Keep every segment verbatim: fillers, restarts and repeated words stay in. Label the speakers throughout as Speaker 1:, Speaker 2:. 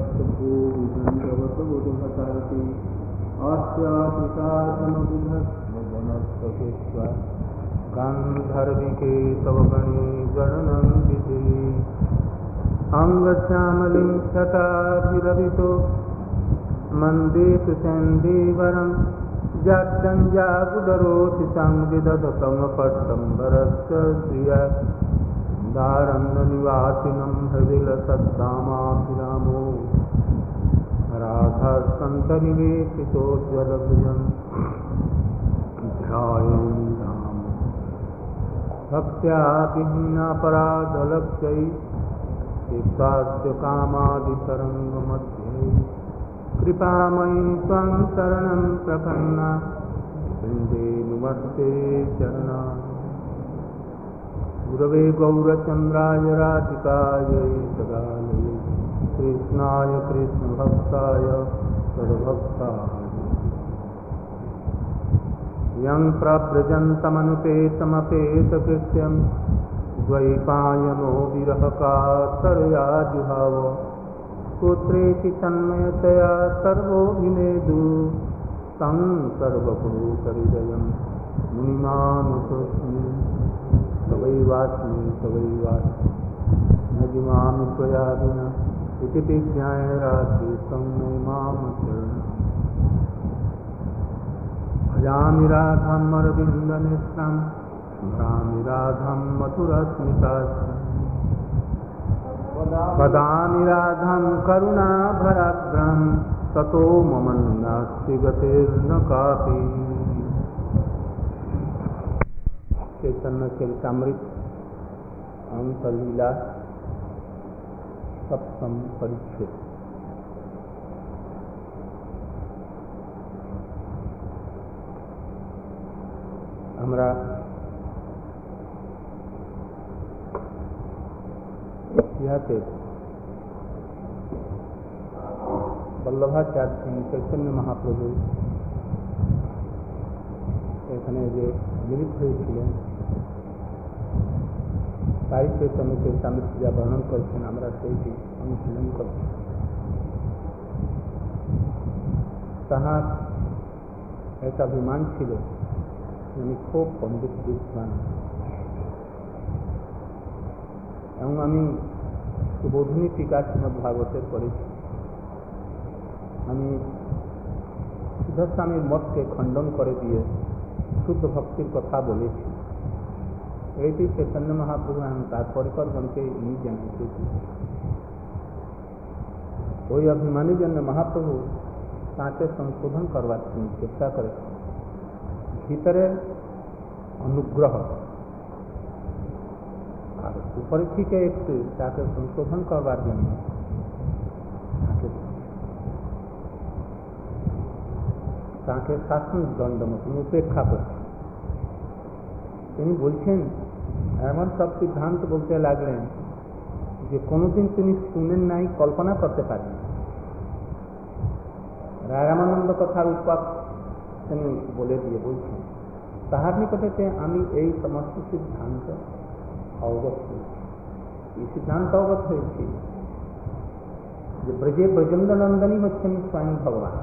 Speaker 1: भूविदंडवतोदभतारति आस्यातिसात्मविधस्मजनस्वकेश्वर गान्धर्विके तव गणे गणनन्दिते अङ्गश्यामलिं शताभिरवितो मन्देतु चण्डीवरं जाड्डञ्जागुदरोति संविदधतमपट्टम्बरस्य श्रिया दारण्यनिवासिनं हृदिलसद्दामाभिरामो राधासन्तनिवेशितोज्ज्वलभुजं ध्यायन् राम भक्त्या विहीनापराधलक्ष्यै चित्तास्य कामादितरङ्गमध्ये कृपामयी त्वं शरणं प्रपन्ना वृन्दे नमस्ते चरणा गुरवे गौरचन्द्राय राधिकायै सदालये कृष्णाय कृष्णभक्ताय सद्भक्ताय यं प्रव्रजन्तमनुपेतमपेतकृत्यं द्वैपायनो विरहकातरया जुहाव पुत्रेति तन्मयतया सर्वोऽभिनेदु तं सर्वभूतहृदयं मुनिमानुतोऽस्मि तवैवास्मि तवैवास्मि न जिमामि त्वया विना इति विज्ञाय राधे तं मां शरणं भजामि राधां अरविन्दनेत्रां स्मरामि राधां मधुरस्मितास्मिं वदामि राधां करुणाभराद्रां ततो मम नास्ति गतिर्न कापि। चैतन्य चरितामृत अंतलीला सप्तम परिच्छेद। हमरा ইতিহাসে বল্লভাচার্য চৈতন্য মহাপ্রভু এখানে যে মিলিত হয়েছিলেন তাই চৈতন্য চরিতামৃত যা বর্ণন করেছেন আমরা সেইটি অনুশীলন করছি। তাহার একটা অভিমান ছিল উনি খুব পণ্ডিত বিদ্বান এবং আমি বোধনী টিকা শ্রীমদ্ ভাগবতের পড়েছি। আমি সিদ্ধস্বামীর মতকে খণ্ডন করে দিয়ে শুদ্ধ ভক্তির কথা বলেছি। এইটি চৈতন্য মহাপ্রভু এবং তার পরিকরগণকে ইনি জানিয়েছেন। ওই অভিমানের জন্য মহাপ্রভু তাকে সংশোধন করবার চেষ্টা করেছেন। ভিতরে অনুগ্রহ আর উপরে থেকে একটু তাকে সংশোধন করবার জন্য তাকে তাকে শাসন দণ্ড মতন উপেক্ষা করছে। তিনি বলছেন এমন সব সিদ্ধান্ত বলতে লাগলেন যে কোনোদিন তিনি শুনেন নাই, কল্পনা করতে পারেন। রামানন্দ কথার উৎপাদ তিনি বলে দিয়ে বলছেন তাহার নিকটেতে আমি এই সমস্ত সিদ্ধান্ত অবগত হয়েছি। এই সিদ্ধান্ত অবগত হয়েছি যে ব্রজে ব্রজেন্দ্র নন্দনী হচ্ছেন স্বয়ং ভগবান,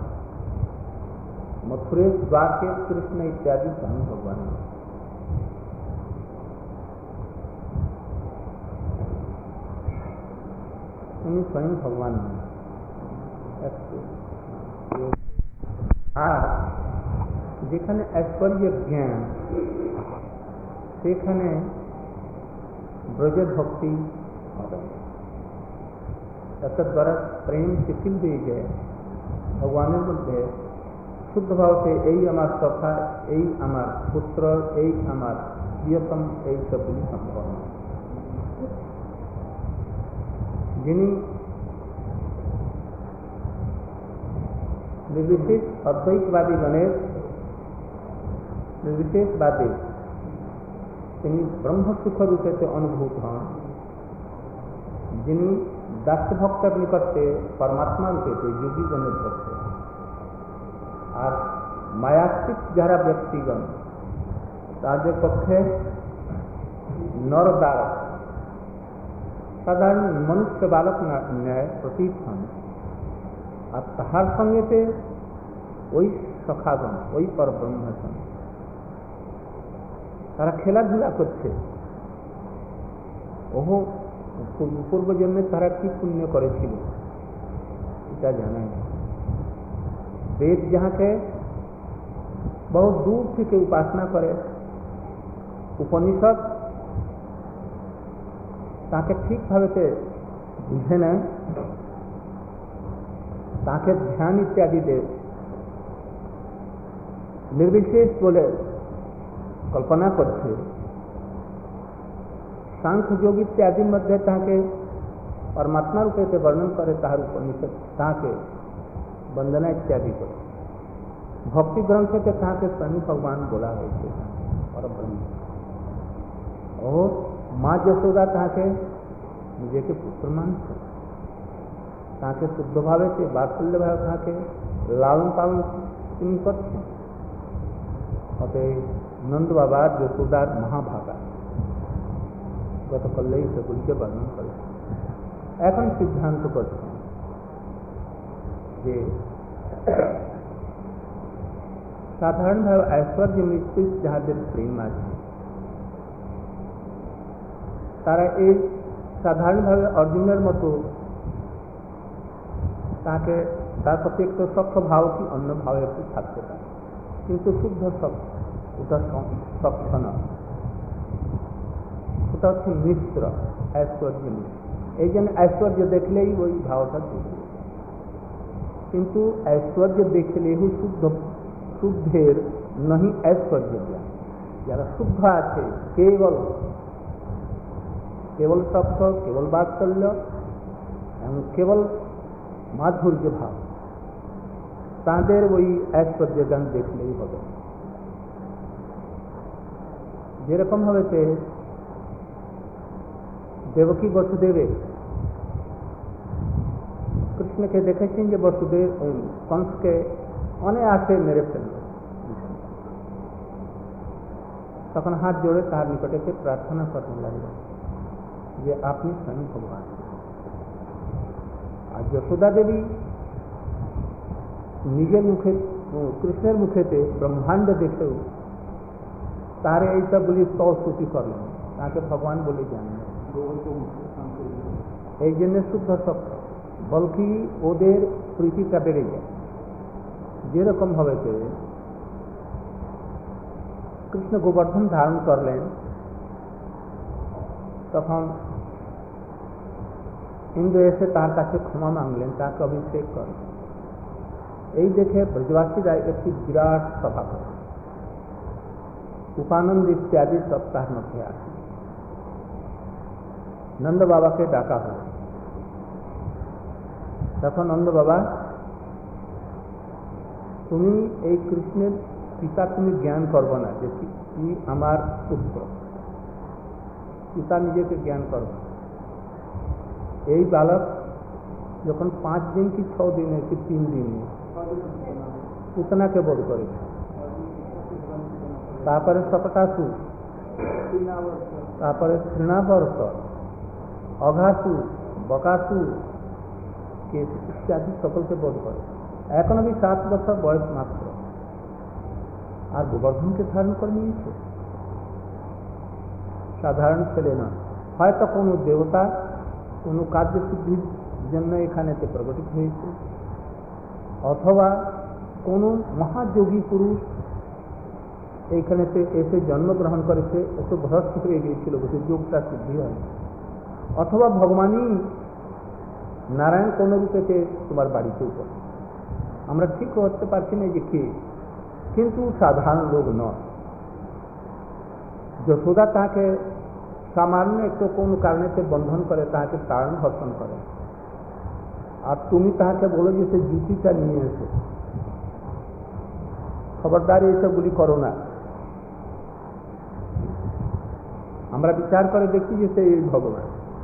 Speaker 1: মথুরে দ্বারকে কৃষ্ণ ইত্যাদি স্বয়ং ভগবান। উনি স্বয়ং ভগবান নয়। আর যেখানে ঐশ্বর্য জ্ঞান সেখানে ব্রজের ভক্তি হবে। তার দ্বারা প্রেম শিথিল হয়ে যায় ভগবানের মধ্যে শুদ্ধ ভাবতে এই আমার সখা, এই আমার পুত্র, এই আমার প্রিয়তম, এই সবগুলি সম্ভব নয়। যিনি निर्विशेष अद्वैतवादी गणेश निर्विशेषवादी তিনি ব্রহ্মসুখ রূপে অনুভূত হন, যিনি দাস ভক্তের নিকটে পরমাত্মা রূপে যোগীগণের ভক্ত। আর মায়াস্তিক যারা ব্যক্তিগণ তাদের পক্ষে নরদার সাধারণ মনুষ্য বালক ন্যায় প্রতীত হন। আর তাহার সঙ্গেতে ওই সখাগণ, ওই পরব্রহ্মের সঙ্গে তারা খেলাধুলা করছে। ওহ, পূর্বজন্মে তারা কি পুণ্য করেছিল এটা জানে না। বেদ যাহাকে বহু দূর থেকে উপাসনা করে, উপনিষদ তাকে ঠিকভাবে বুঝে নেয়, তাকে ধ্যান ইত্যাদিতে निर्विशेष बोले कल्पना करते। सांख्य योग इत्यादि मध्य ताके परमात्मा रूपे से वर्णन करे, तार उपनिषद ताके वंदना इत्यादि करे। भक्ति ग्रंथ के ताके स्वयं भगवान बोला है और ब्रह्म और माँ यशोदा ताके मुझे के पुत्र मान ताके शुद्ध भावे से वात्सल्य भाव ताके लालन पालन करते। नंद बाबा यशोदा महाभागा गतकाल सेगुली के वर्णन कर এখন সিদ্ধান্ত করছেন যে সাধারণভাবে ঐশ্বর্য মিশ্রিত যাদের প্রেম আছে তারা এই সাধারণভাবে অর্জুনের মতো তাকে তার প্রতি একটু সখ্য ভাব কি অন্য ভাবে একটু থাকতে পারে, কিন্তু শুদ্ধ সখ্য ওটা সখ্য নয়, ওটা হচ্ছে মিশ্র ঐশ্বর্য মিশ্র। এই জন্য ঐশ্বর্য দেখলেই ওই ভাবটা দেখবে, কিন্তু ঐশ্বর্য দেখলেই শুদ্ধ শুদ্ধের नहीं ऐश्वर्य ज्ञान। যারা শুদ্ধ আছে কেবল কেবল সত্য, কেবল বাৎসল্য এবং কেবল মাধুর্য ভাব, তাদের ওই ঐশ্বর্য জ্ঞান দেখলেই হবে। যেরকম হবে দেবকী বসুদেবে কৃষ্ণকে দেখেছেন যে বসুদেব কংসকে অনায়াসে মেরে ফেলল, তখন হাত জোড়ে তার নিকটে সে প্রার্থনা করতে লাগলো যে আপনি স্বয়ং ভগবান। আর যশোদা দেবী নিজের মুখে কৃষ্ণের মুখেতে ব্রহ্মাণ্ড দেখেও তার এইসব বলি স্তস্তুতি করলেন, তাকে ভগবান বলে জানলেন। এই জন্য শুদ্ধ সত্য বলকি ওদের প্রীতিটা বেড়ে যায়। যেরকম ভাবে কৃষ্ণ গোবর্ধন ধারণ করলেন, তখন ইন্দ্র এসে তার কাছে ক্ষমা মাংলেন, তাকে অভিষেক করলেন। এই দেখে ব্রজবাসীরা একটি বিরাট সভা করে, উপানন্দ ইত্যাদি সব তার মধ্যে আসে। নন্দ বাবাকে ডাকা হল। তখন নন্দ বাবা, তুমি এই কৃষ্ণের পিতা তুমি জ্ঞান করবো না যে তুই আমার পুত্র, পিতা নিজেকে জ্ঞান করব। এই বালক যখন পাঁচ দিন কি ছ দিনে কি তিন দিনে পুতনাকে বোধ করেছে, তারপরে শকটাসুর, তারপরে তৃণাবর্ত, অঘাসুর, বকাসুর ইত্যাদি সকলকে বোধ করে। এখন আমি সাত বছর বয়স মাত্র, আর গোবর্ধনকে ধারণ করে নিয়েছে। সাধারণ ছেলে না, হয়তো কোনো দেবতা কোনো কার্যসিদ্ধির জন্য এখানেতে প্রকটিত হয়েছে, অথবা কোনো মহাযোগী পুরুষ এইখানেতে এসে জন্মগ্রহণ করেছে, একটু ভ্রষ্ট হয়ে গিয়েছিল বসে যোগটা সিদ্ধি হয়, অথবা ভগবানই নারায়ণ কোন রূপেতে তোমার বাড়িতে উপর। আমরা ঠিক করতে পারছি না যে কে, কিন্তু সাধারণ লোক নয়। যশোদা তাকে সামান্য একটু কোন কারণেতে বন্ধন করে, তাকে কারণ ভর্ষণ করে, আর তুমি তাকে বলো যে সে জুতিটা নিয়ে এসে, খবরদার এইসবগুলি করো না। আমরা বিচার করে দেখি যে সে এই ভগবান।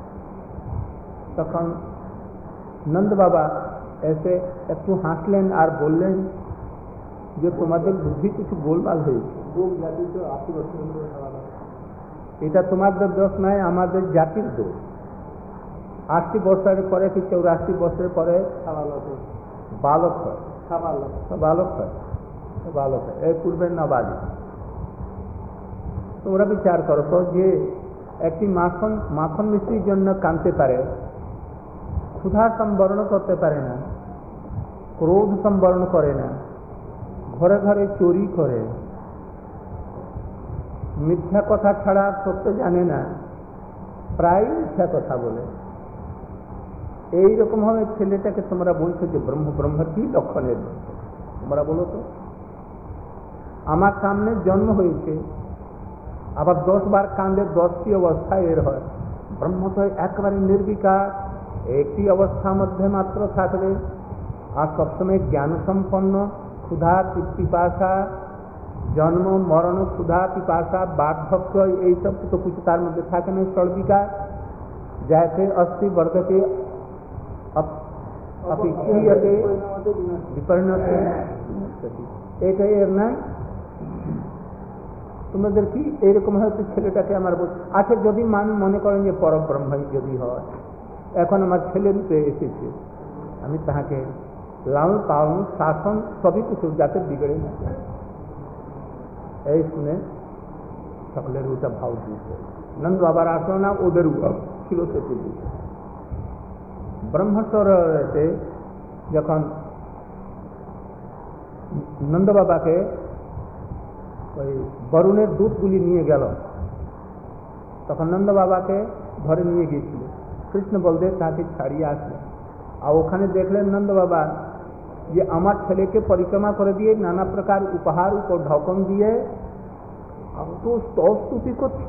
Speaker 1: তখন নন্দ বাবা এসে একটু হাসলেন আর বললেন যে তোমাদের বুদ্ধি কিছু গোলমাল হয়েছে, এটা তোমাদের দোষ নয়, আমাদের জাতির দোষ। আশি বছরের পরে কি চৌরাশি বছরের পরে বালক হয়, বালক হয়, বালক হয়, এই পূর্বে নাবালিক। তোমরা বিচার করো তো, যে একটি মাখন মাখন মিষ্টির জন্য কাঁদতে পারে, ক্ষুধা সম্বরণ করতে পারে না, ক্রোধ সম্বরণ করে না, ঘরে ঘরে চুরি করে, মিথ্যা কথা ছাড়া সত্য জানে না, প্রায় মিথ্যা কথা বলে, এইরকম ভাবে ছেলেটাকে তোমরা বলছো যে ব্রহ্ম ব্রহ্ম কি লক্ষণের? তোমরা বলো তো। আমার সামনে জন্ম হয়েছে, আবার দশ বার কাণ্ডের দশটি অবস্থা এর হয়। ব্রহ্ম তো একেবারে নির্বিকার, একটি অবস্থার মধ্যে মাত্র থাকবে, আর সবসময় জ্ঞান সম্পন্ন, ক্ষুধা পিপাসা, জন্ম মরণ, ক্ষুধা পিপাসা, বার্ধক্য, এইসব তো কিছু তার মধ্যে থাকে না। সর্বিকার যাতে অস্থি বর্ধতে অপিক্ষীয়তে বিপরিণতে, এটাই এর নাই। তোমাদের কি এইরকম হয়তো ছেলেটাকে আমার বল, আচ্ছা যদি মান মনে করেন যে পরব্রহ্মই যদি হয়, এখন আমার ছেলে রূপে এসেছে, আমি তাহাকে লালন পালন শাসন সবই কিছু যাতে বিগড়ে না যায়, এই শুনে সকলের ওটা ভাব দিয়েছে। নন্দ বাবার আসলো না, ওদের ছিল সেটি দিয়েছে। ব্রহ্মসরতে যখন নন্দ বাবাকে ওই বরুণের দুধগুলি নিয়ে গেল, তখন নন্দ বাবাকে ধরে নিয়ে গিয়েছিল। কৃষ্ণ বলদেব তাকে ছাড়িয়ে আসলেন, আর ওখানে দেখলেন নন্দ বাবা যে আমার ছেলেকে পরিক্রমা করে দিয়ে নানা প্রকার উপহার উপর ঢকন দিয়ে স্তুতি করছে।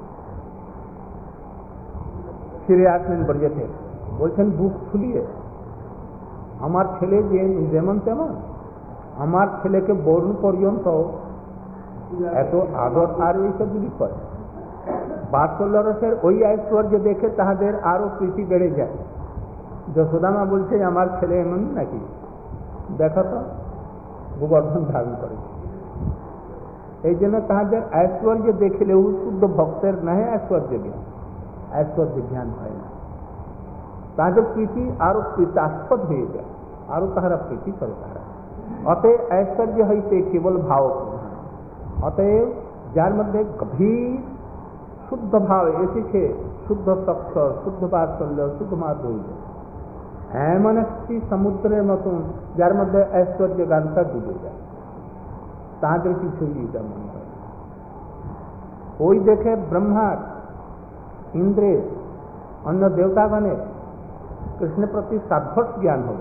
Speaker 1: ফিরে আসলেন ব্রজেতে, বলছেন বুক ফুলিয়ে, আমার ছেলে যে যেমন তেমন, আমার ছেলেকে বরুণ পর্যন্ত এত আদর আর এইসবগুলি করে। বাৎসল্য রসের ওই ঐশ্বর্য দেখে তাহাদের আরো প্রীতি বেড়ে যায়। যশোদামা বলছে আমার ছেলে এমন নাকি, দেখো তো গোবর্ধন ধারণ করে। এই জন্য তাহাদের ঐশ্বর্য দেখিলেও শুদ্ধ ভক্তের নহে ঐশ্বর্য জ্ঞান, ঐশ্বর্য জ্ঞান হয় না। তাহাদের প্রীতি আরো প্রীতাস্পদ হয়ে যায়, আরো তাহারা প্রীতি করে। তাহারা অতএব ঐশ্বর্য হইতে কেবল ভাব প্রধান। অতএব যার মধ্যে গভীর শুদ্ধ ভাব এসেছে, শুদ্ধ তত্ত্ব, শুদ্ধ বাৎসল্য, শুদ্ধ মাধুর্য, এমন একটি সমুদ্রের মতন যার মধ্যে ঐশ্বর্য গানটা ডুবে যায়, তাদের কিছুই এটা মনে হয়। ওই দেখে ব্রহ্মার, ইন্দ্রের, অন্য দেবতাগণের কৃষ্ণের প্রতি সাধ্বস জ্ঞান হল,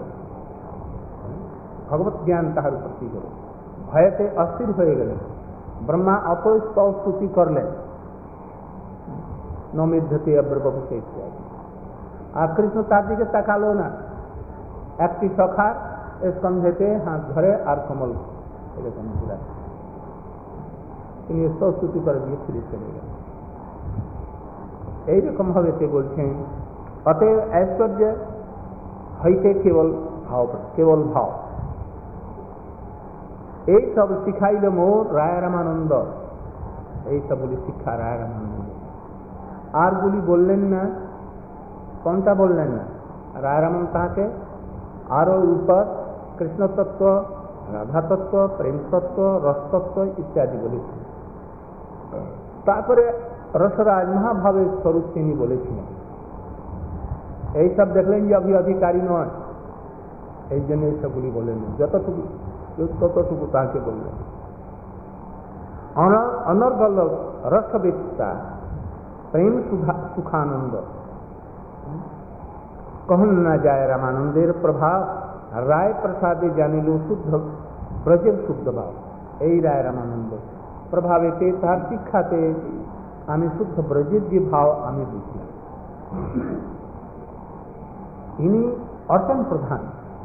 Speaker 1: ভগবত জ্ঞান তাহার প্রতি হল। ভয়েতে অস্থির হয়ে গেলেন। ব্রহ্মা অপস্তব স্তুতি করলেন, নমিদ্ধতে অব্রবপুষে ইত্যাদি। আর কৃষ্ণ তার দিকে তাকালো না, একটি সখার স্কন্ধেতে হাত ধরে আর কমল এরকম ঘুরা, তিনি স্তস্তুতি করে দিয়ে ফিরে চলে গেলেন। এইরকম ভাবে সে বলছেন অতএব ঐশ্বর্য হইতে কেবল ভাব, কেবল ভাব। এই সব শিখাইল মোর রায় রামানন্দ, এই সবগুলি শিক্ষা রায় রামানন্দ। আর গুলি বললেন না, কোনটা বললেন না? রায় রামন তাহাকে আরো উপর কৃষ্ণ তত্ত্ব, রাধা তত্ত্ব, প্রেম তত্ত্ব, রসতত্ত্ব ইত্যাদি বলেছেন। তারপরে রসরাজ মহাভাবের স্বরূপ তিনি বলেছিলেন। এইসব দেখলেন যে অভি অধিকারী নয়, এই জন্য এইসবগুলি বললেন, যতটুকু ততটুকু তাকে বললেন। অনর্গল রসবেত্তা প্রেম সুখানন্দ, কহন না যায় রামানন্দের প্রভাব, রায় প্রসাদে জানিল শুদ্ধ ব্রজের শুদ্ধ ভাব। এই রায় রামানন্দ প্রভাবেতে, তার শিক্ষাতে আমি শুদ্ধ ব্রজের যে ভাব আমি বুঝলাম। ইনি অর্চন প্রধান,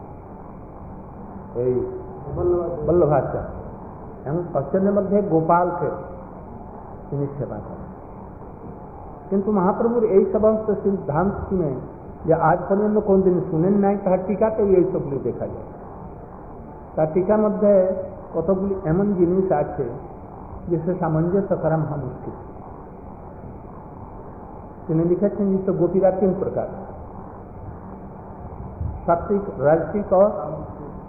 Speaker 1: এই বল্লভাচার্য, এবং অর্চনের মধ্যে গোপালকে তিনি সেবা করেন। কিন্তু মহাপ্রভুর এই সমস্ত সিদ্ধান্ত শুনে যে আজ পর্যন্ত কোনদিন শুনেন নাই, তার টিকাতেও এইসবগুলি দেখা যায়। তার টিকার মধ্যে কতগুলি এমন জিনিস আছে যে সে সামঞ্জস্য করা মহা মুশকিল। তিনি লিখেছেন যে গোপীরা তিন প্রকার, সাত্বিক, রাজসিক और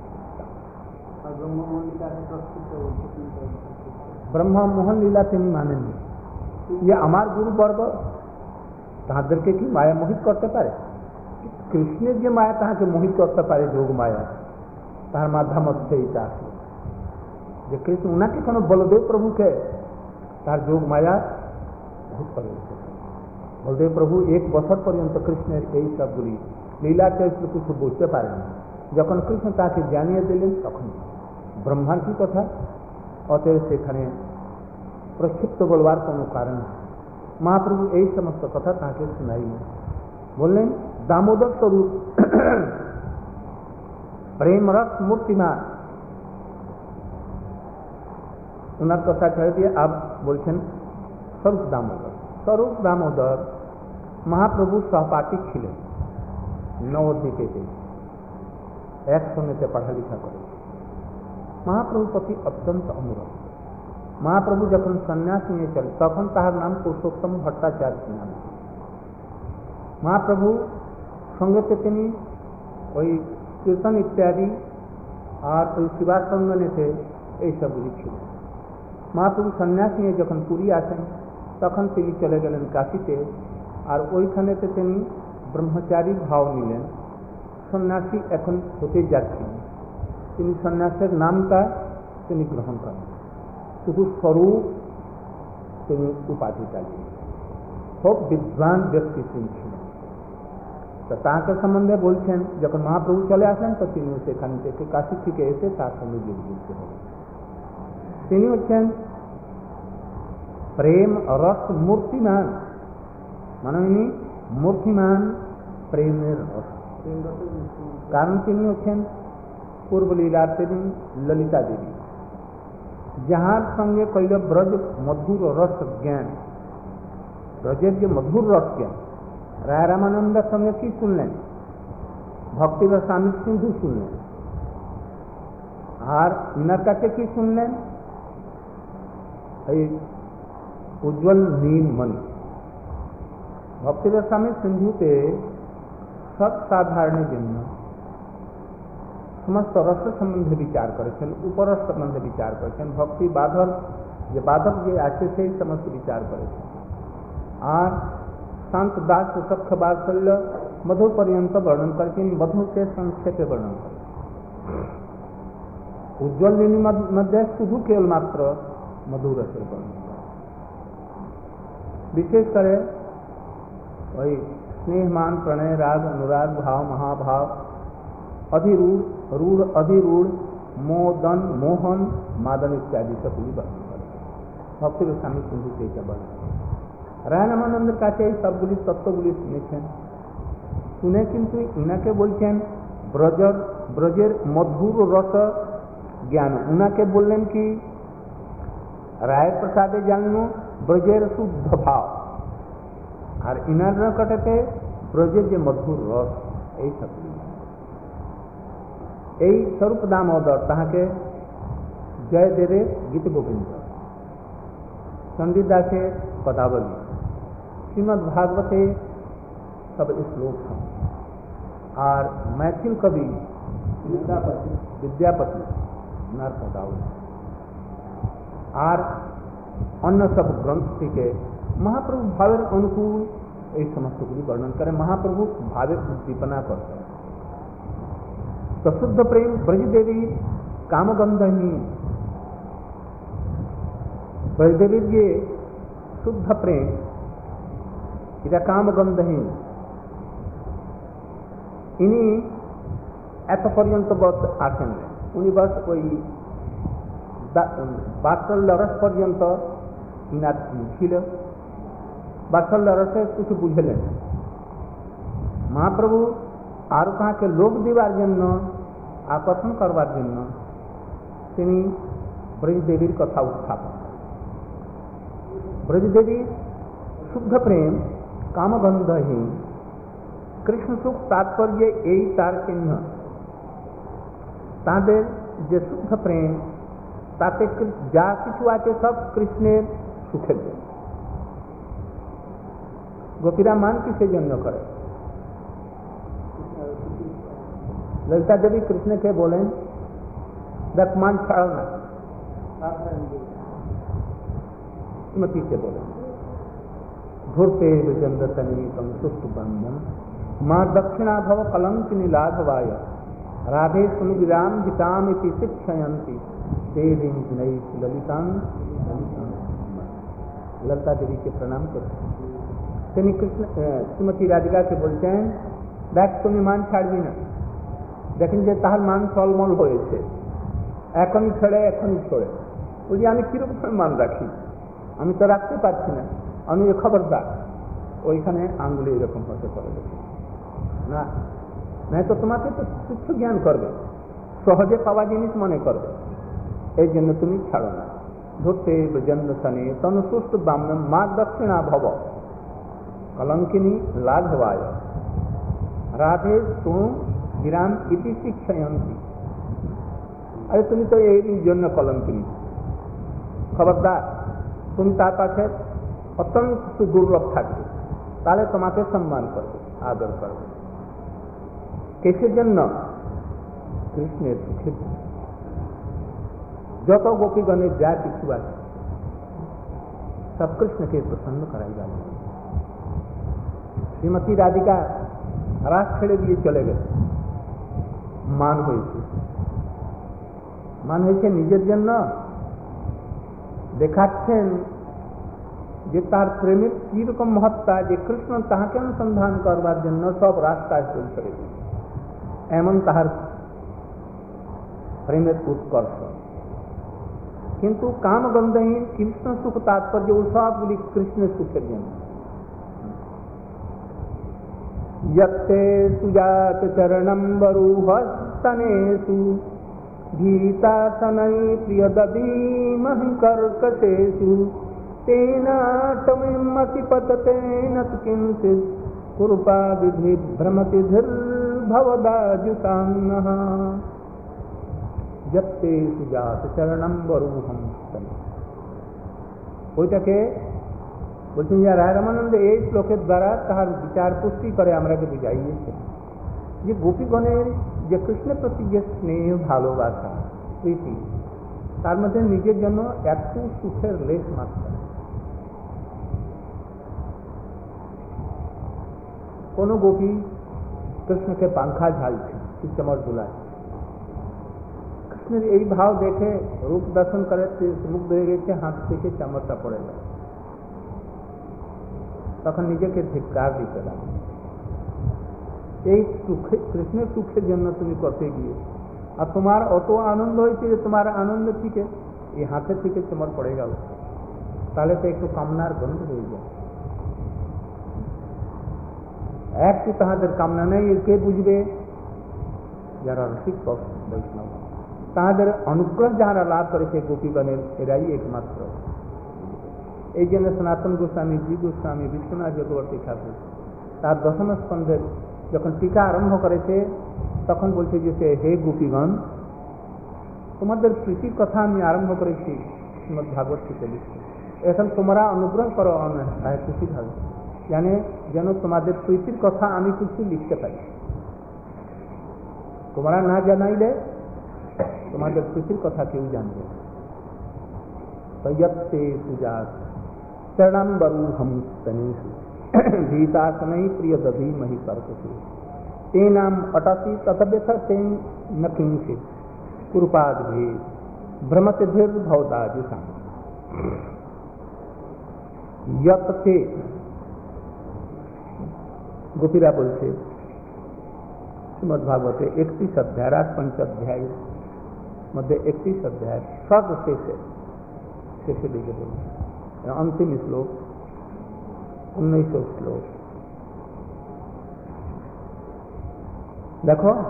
Speaker 1: ব্রহ্ম মোহন লীলা তিনি মানেননি। ইয়ে আমার গুরুবর্গ তাহাদেরকে কি মায়া মোহিত করতে পারে? কৃষ্ণের যে মায়া তাহাকে মোহিত করতে পারে, যোগ মায়া, তার মাধ্যম হচ্ছে এইটা আসলে যে কৃষ্ণ উনাকে কেন বলদেব প্রভুকে তার যোগ মায়া মোহিত করে। বলদেব প্রভু এক বছর পর্যন্ত কৃষ্ণের এই সবগুলি লীলা চরিত্র কিছু বুঝতে পারেন। যখন কৃষ্ণ তাকে জানিয়ে দিলেন তখন ব্রহ্মার কি কথা, অতএব সেখানে প্রক্ষিপ্ত বলবার কোনো কারণ নেই। মহাপ্রভু এই সমস্ত কথা তাকে শোনাইলেন, বললেন দামোদর স্বরূপ প্রেম রস মূর্তিমান। উনার কথা ছেড়ে দিয়ে আব বলছেন স্বরূপ দামোদর। স্বরূপ দামোদর মহাপ্রভু সহপাঠী ছিলেন নবদ্বীপে, একসঙ্গে পড়ালেখা করে। মহাপ্রভু প্রতি অত্যন্ত অনুরক্ত। মহাপ্রভু যখন সন্ন্যাস নিয়ে চলে তখন তাহার নাম পুরুষোত্তম ভট্টাচার্য নাম। মহাপ্রভু সঙ্গেতে তিনি ওই কীর্তন ইত্যাদি আর ওই শিবাসঙ্গনেতে এইসবগুলি ছিল। মহাপ্রভু সন্ন্যাস নিয়ে যখন পুরী আসেন তখন তিনি চলে গেলেন কাশীতে, আর ওইখানেতে তিনি ব্রহ্মচারী ভাব নিলেন। সন্ন্যাসী এখন হতে যাচ্ছিলেন, তিনি সন্ন্যাসের নামটা তিনি গ্রহণ করেন, শুধু স্বরূপ তিনি উপাধি চালিয়ে। খুব বিদ্বান ব্যক্তি তিনি ছিলেন। তো তাকে সম্বন্ধে বলছেন যখন মহাপ্রভু চলে আসেন তো তিনি সেখান থেকে কাশী থেকে এসে তার সঙ্গে যুক্ত হলেন। তিনি হচ্ছেন প্রেম রস মূর্তিমান, মানে ইনি মূর্তিমান প্রেমের রস। কারণ তিনি হচ্ছেন পূর্বলীলার তিনি ললিতা দেবী, যাহার সঙ্গে কইল ব্রজ মধুর রস জ্ঞান। ব্রজের যে মধুর রস জ্ঞান, রায় রামানন্দের সঙ্গে কি শুনলেন? ভক্তি রসামৃত সিন্ধু শুনলেন। আর ইনার কাছে কি শুনলেন? এই উজ্জ্বল নীলমণি। ভক্তি রসামৃত সিন্ধুতে সব সাধারণের জন্য সমস্ত রস সম্বন্ধে বিচার করেছেন, উপরস সম্বন্ধে বিচার করেছেন, ভক্তি বাধক যে বাধক যে আছে সেই সমস্ত বিচার করেছেন। আর শান্ত দাস সক্ষ বাৎসল্য মধু পর্যন্ত বর্ণন করেছেন, মধুকে সংক্ষেপে বর্ণন করেছেন। উজ্জ্বল নীল মধ্যে শুধু কেবলমাত্র মধু রসের বর্ণন করে। বিশেষ করে ওই স্নেহমান প্রণয় রাগ অনুরাগ ভাव महाभाव अधिरूढ़ रूढ़ अधिरूढ़ मोदन मोहन मादन इत्यादि सबগুলি বর্ণন করে। ভক্তি রসামৃত সিন্ধুতে এটা বর্ণন করে। রায় রামানন্দের কাছে এই সবগুলি তত্ত্বগুলি শুনেছেন। শুনে কিন্তু ইনাকে বলছেন ব্রজর ব্রজের মধুর রস জ্ঞান। উনাকে বললেন কি রায় প্রসাদে জানলো ব্রজের শুদ্ধ ভাব, আর ইনার নিকটেতে ব্রজের যে মধুর রস এই সবগুলি। এই স্বরূপ দামোদর তাহাকে জয়দেবের গীত গোবিন্দ, চণ্ডীদাসের পদাবলী, শ্রীমদ্ भागवते सब श्लोक हैं, और मैथिल कवि विद्यापति विद्यापति नार पदावली और अन्य सब ग्रंथ के महाप्रभु भावेर अनुकूल এই সমস্তগুলি বর্ণন করে। মহাপ্রভু ভাবের উদ্দীপনা করতেন। তো শুদ্ধ প্রেম ব্রজদেবী কামগন্ধহীন, ব্রজদেবীর যে শুদ্ধ প্রেম এটা কামগন্ধহীন। ইনি এত পর্যন্ত বস আসেন, উনি বস ওই বাৎসল্য রস পর্যন্ত ইনার ছিল। বাৎসল্য রসে কিছু বুঝলেন মহাপ্রভু, আর কাহাকে লোক দিবার জন্য আকর্ষণ করবার জন্য তিনি ব্রজদেবীর কথা উত্থাপন। ব্রজদেবীর শুদ্ধ প্রেম কামগন্ধহীন, কৃষ্ণ সুখ তাৎপর্য এই তার চিহ্ন। তাদের যে শুদ্ধ প্রেম তাতে যা কিছু আছে সব কৃষ্ণের সুখের জন্য। গোপীরা মান কিসের জন্য করে? ललिता देवी कृष्ण के बोलें देख मान छाड़ना। श्रीमती से बोले धूर्ते विजंदतनीतम सुष्ट बंधन माँ दक्षिणा भव कलंकिनी लाघवाय राधे सुनु विराम जितामिति शिक्षयंती देवी नई ललितां ललिता देवी के प्रणाम करते हैं। श्री कृष्ण श्रीमती राधिका के बोलते हैं देख तुम्हें मान छाड़बी ना, देखें जे ताहार मान टलमल হয়েছে এখনই ছেড়ে এখনই ছোড়ে বলি আমি কিরকম মান রাখি, আমি তো রাখতে পারছি না, আমি খবরদার। ওইখানে আঙ্গুলি এরকম হতে পারে না, নাই তো তোমাকে তো তুচ্ছ জ্ঞান করবে, সহজে পাওয়া জিনিস মনে করবে, এই জন্য তুমি ছাড়ো না। ধরতে জন্মস্থানে তনুসুষ্ট ব্রাহ্মণ মা দক্ষিণা ভব কলঙ্কিনী লাঘবায় রাধে শুণু বিরাম ইতি শিক্ষয়ন্তী। আরে তুমি তো এই জন্য কলঙ্কিনী, খবরদার তুমি তার কাছে অত্যন্ত দুর্লভ থাকবে, তাহলে তোমাকে সম্মান করবে, আদর করবে। কিসের জন্য? কৃষ্ণের সুখের জন্য। যত গোপীগণের যা কিছু আছে সব কৃষ্ণকে প্রসন্ন করাই যাবে। শ্রীমতী রাধিকা রাত ছেড়ে দিয়ে চলে গেল, মান হয়েছে। মান হয়েছে নিজের জন্য, দেখাচ্ছেন যে তার প্রেমের কিরকম মহত্তা, যে কৃষ্ণ তাহাকে অনুসন্ধান করবার জন্য সব রাস্তায় চল ছেড়ে দিল, এমন তাহার প্রেমের উৎকর্ষ। কিন্তু কামগন্ধহীন কৃষ্ণ সুখ তাৎপর্য ও সবগুলি কৃষ্ণের সুখের জন্য। यत्ते सुजात चरणं बरूहस्तनेषु भीतासनै प्रियदधीमहि कर्कशेषु तेन तमिमति पततेन किंचित् कृपा विधि भ्रमति धीर्भवदाजुतान्नः। यत्ते सुजात चरणं बरूहं स्तनेषु, ওইটাকে বলছেন যে রায় রামানন্দ এই শ্লোকের দ্বারা তাহার বিচার পুষ্টি করে আমরাকে বুঝাইয়েছেন যে গোপীগণের যে কৃষ্ণের প্রতি যে স্নেহ ভালোবাসা প্রীতি, তার মধ্যে নিজের জন্য একটু সুখের লেশ মাত্র। কোন গোপী কৃষ্ণকে পাংখা ঝালছে, চমর দুলায়, কৃষ্ণের এই ভাব দেখে রূপ দর্শন করে মুগ্ধ হয়ে গেছে, হাত থেকে চামড়টা পড়ে যায়, তখন নিজেকে ধিক্কার দিতে লাগে। এই সুখে কৃষ্ণের সুখের জন্য তুমি করতে গিয়ে আর তোমার অত আনন্দ হয়েছে যে তোমার আনন্দ থেকে এই হাতের থেকে তোমার পড়ে গেল, তাহলে তো একটু কামনার গন্ধ হয়ে যায়। একটু তাহাদের কামনা নেই, কে বুঝবে? যারা রসিক বৈষ্ণব, তাহাদের অনুগ্রহ যারা লাভ করেছে গোপীগণের, এরাই একমাত্র। এই জন্য সনাতন গোস্বামী, জি গোস্বামী, বিশ্বনাথ চক্রবর্তী ঠাকুর তার দশম স্কন্ধের যখন টিকা আরম্ভ করেছে তখন বলছে যে হে গোপীগণ, তোমাদের প্রীতির কথা আমি আরম্ভ করেছি শ্রীমদ ভাগবত থেকে লিখতে, এখন তোমরা অনুগ্রহ করো অন্যায় খুশি ভাবে, জানে যেন তোমাদের প্রীতির কথা আমি কিছু লিখতে পারি। তোমরা না জানাইলে তোমাদের প্রীতির কথা কেউ জানবে না। তৈয়ত্তে সুজাত चरणं बरूहं स्तनेषु भीतासनै प्रियदधीमहि कर्कशेषु तेनाम् अटसि ततव्यथतेन न किंचित् कृपाद्भेद भ्रमति धीर्भवदाजुषाम्। यत्ते गोपीरा बोलছে শ্রীমদ্ ভাগবতে একত্রিশ অধ্যায়, রাজ পঞ্চ অধ্যায় মধ্যে একত্রিশ অধ্যায় সব শেষে শেষে দিকে বলছে अंतिम श्लोक उन्नीसो श्लोक देखो,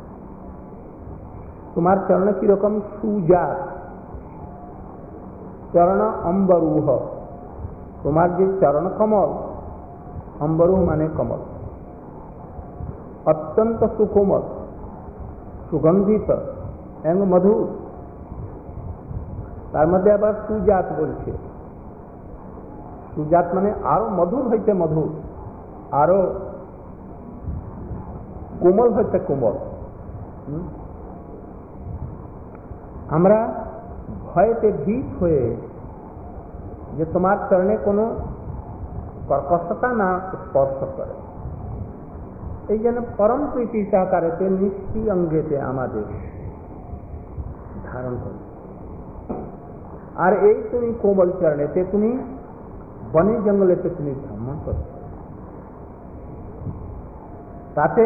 Speaker 1: तुम्हार चरण की रकम सुजात, चरण अम्बरूह, तुम्हार जो चरण कमल, अम्बरूह माने कमल, अत्यंत सुकोमल, सुगंधित एवं मधुर, तार मध्य आबार सुजात बोलছে। সুজাত মানে আরো মধুর হইতে মধুর, আরো কোমল হইতে কোমল। আমরা ভয়েতে ভীত হয়ে যে তোমার চরণে কোনো কর্কশতা না স্পর্শ করে, এই জন্য পরম প্রীতি সহকারেতে নিষ্ঠি অঙ্গেতে আমাদের ধারণ করো। আর এই তুমি কোমল চরণেতে তুমি বনে জঙ্গলেতে তুমি ভ্রমণ করছো, তাতে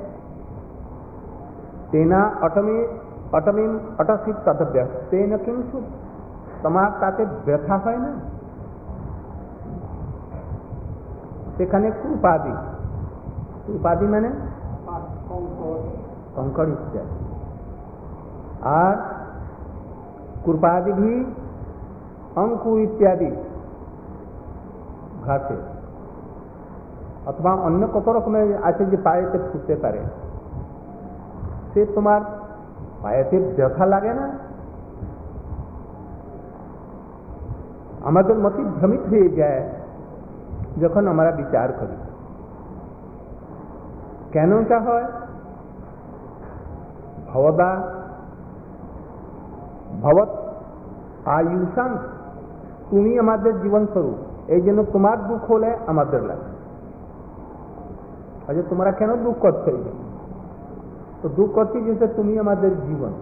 Speaker 1: তেনা অটমি অটমিম অটসিত তদব্য তেন কিন্তু তোমার তাতে ব্যথা হয় না। সেখানে কূপাদি, কূপাদি মানে कंकड़ इत्यादि, और कृपादि भी अंकुर इत्यादि घासे अथवा अन्य कत रकमेर आछे जे पाएते फुटते पारे, से तुम्हार पाएते व्यथा लागे ना। आमादेर मति भ्रमित हये जाए जखन आमरा विचार करी केन ता हय। भवदा भवत आयुषां तुमी आमादेर जीवन स्वरूप, এই জন্য তোমার দুঃখ হলে আমাদের লাগে। আচ্ছা তোমরা কেন দুঃখ করছো? তো দুঃখ করছি যে তুমি আমাদের জীবন।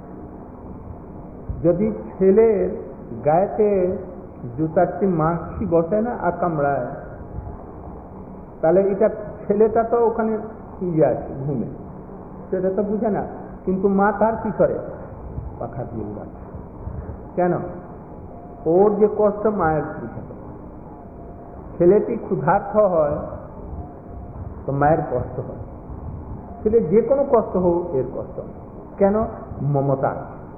Speaker 1: যদি ছেলের গায়েতে দু চারটি মাছি বসে না আর কামড়ায়, তাহলে এটা ছেলেটা তো ওখানে শুয়ে আছে ঘুমে, সেটা তো বুঝে না, কিন্তু মা তার কি করে? পাখা দিয়ে উড়াচ্ছে। কেন? ওর যে কষ্ট মায়ের বুঝে। ছেলেটি ক্ষুধার্ত হয় তো মায়ের কষ্ট হয়, ছেলে যে কোনো কষ্ট হোক এর কষ্ট। কেন? মমতা।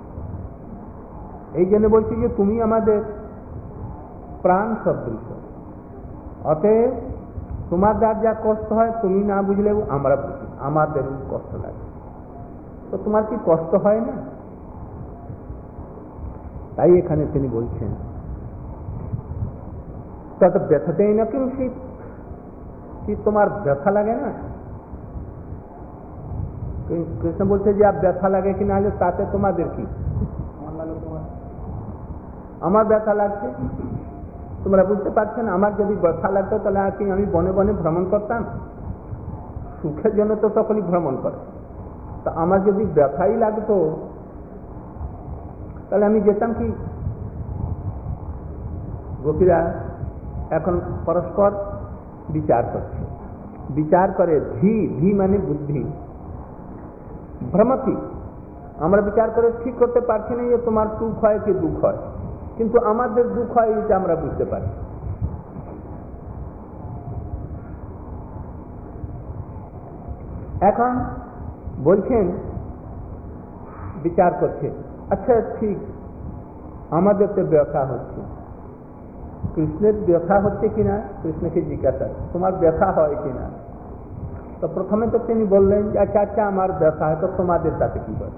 Speaker 1: এই জন্য বলছি যে তুমি আমাদের প্রাণ সদৃশ, অতএব তোমার যার যা কষ্ট হয় তুমি না বুঝলেও আমরা বুঝি, আমাদের কষ্ট লাগে। তো তোমার কি কষ্ট হয় না? তাই এখানে তিনি বলছেন তত ব্যথাতেই না কিন্তু কি তোমার ব্যথা লাগে না? কৃষ্ণ বলছে যে আর ব্যথা লাগে কি না হলে তাতে তোমাদের কি? আমার ব্যথা লাগছে, তোমরা বুঝতে পারছেন? আমার যদি ব্যথা লাগতো তাহলে আর কি আমি বনে বনে ভ্রমণ করতাম? সুখের জন্য তো সকলেই ভ্রমণ করে। তা আমার যদি ব্যথাই লাগতো তাহলে আমি যেতাম কি? গোপীরা এখন পরস্পর বিচার করছে, বিচার করে ধী, ধী মানে বুদ্ধি, ভ্রমতি। আমরা বিচার করে ঠিক করতে পারছি না যে তোমার সুখ হয় কি দুঃখ হয়, কিন্তু আমাদের দুঃখ হয় এটা আমরা বুঝতে পারি। এখন বলছেন বিচার করছে, আচ্ছা ঠিক আমাদের তো ব্যথা হচ্ছে, কৃষ্ণের ব্যথা হচ্ছে কিনা কৃষ্ণকে জিজ্ঞাসা, তোমার ব্যথা হয় কিনা? তো প্রথমে তো তিনি বললেন যে আচ্ছা আচ্ছা আমার ব্যথা হয়, তো তোমাদের তাতে কি হয়?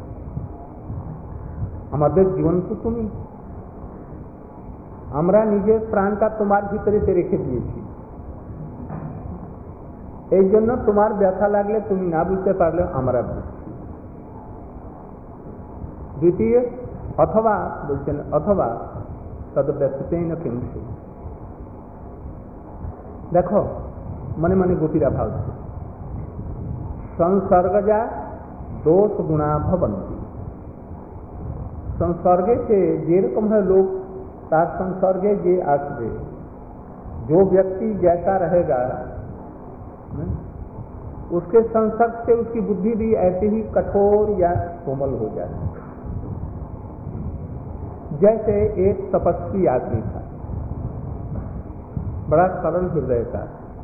Speaker 1: আমাদের জীবন তো তুমি, আমরা নিজের প্রাণটা তোমার ভিতরে রেখে দিয়েছি, এই জন্য তোমার ব্যথা লাগলে তুমি না বুঝতে পারলে আমরা বুঝছি। দ্বিতীয় অথবা বলছেন অথবা তদ ব্যথতেই না কিংসু। দেখো মনে মনে গোপীরা ভাবছে সংসর্গজা দোষ গুণা ভবন্তি। संसर्गे से যেরকম है लोग तार संसर्गे जे आसबे, जो व्यक्ति जैसा रहेगा उसके संसर्ग से उसकी बुद्धि भी ऐसे ही कठोर या कोमल हो जाती। जैसे एक तपस्वी आदमी था, बड़ा सरल हृदय का,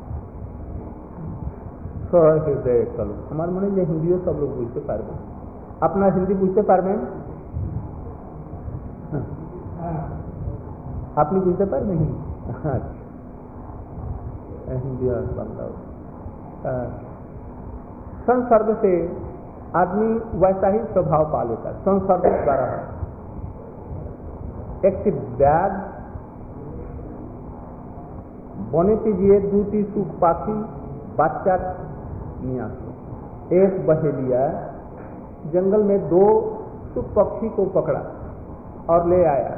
Speaker 1: सरल हृदय कल हमारे मने जो हिंदी सब लोग बुझते पारबेन, अपना हिंदी बुझते पारबेन, আপনি বুঝতে পারবেন हिंदी और बांग्ला। संसर्ग से आदमी वैसा ही स्वभाव पा लेता है, संसर्ग द्वारा। একটি ব্যাগ বনেতে গিয়ে দুটি সুখ পাখি বাচ্চা নিয়ে আসলো। एक बहेलिया जंगल में दो तो पक्षी को पकड़ा और ले आया,